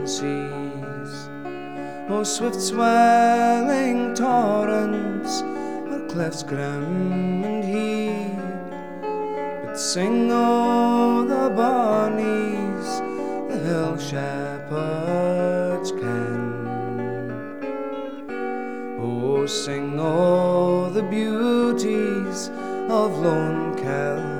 seas, or swift swelling torrents, or cliffs grim and heed. But sing o' the bonnies the hill shepherds ken. Oh, sing o' the beauties of lone Kelvin.